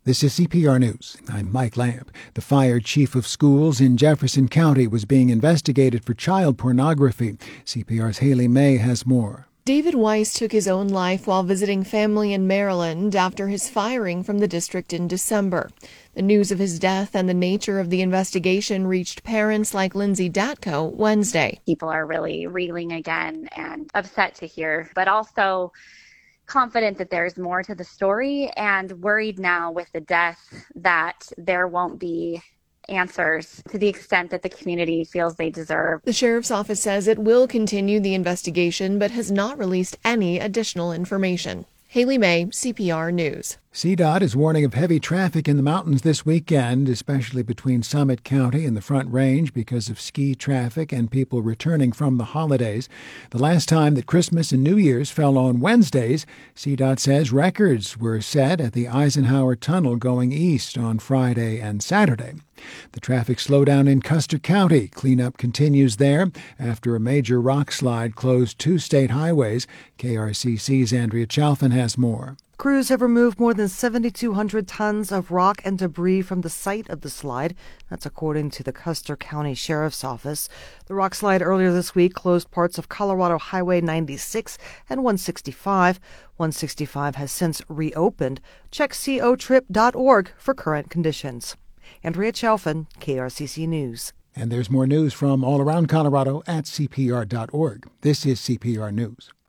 This is CPR News. I'm Mike Lamb. The fired chief of schools in Jefferson County was being investigated for child pornography. CPR's Haley May has more. David Weiss took his own life while visiting family in Maryland after his firing from the district in December. The news of his death and the nature of the investigation reached parents like Lindsay Datko Wednesday. People are really reeling again and upset to hear, but also confident that there's more to the story and worried now with the death that there won't be answers to the extent that the community feels they deserve. The sheriff's office says it will continue the investigation but has not released any additional information. Haley May, CPR News. CDOT is warning of heavy traffic in the mountains this weekend, especially between Summit County and the Front Range because of ski traffic and people returning from the holidays. The last time that Christmas and New Year's fell on Wednesdays, CDOT says records were set at the Eisenhower Tunnel going east on Friday and Saturday. The traffic slowdown in Custer County. Cleanup continues there after a major rock slide closed two state highways. KRCC's Andrea Chalfin has more. Crews have removed more than 7,200 tons of rock and debris from the site of the slide. That's according to the Custer County Sheriff's Office. The rock slide earlier this week closed parts of Colorado Highway 96 and 165. 165 has since reopened. Check cotrip.org for current conditions. Andrea Chalfin, KRCC News. And there's more news from all around Colorado at CPR.org. This is CPR News.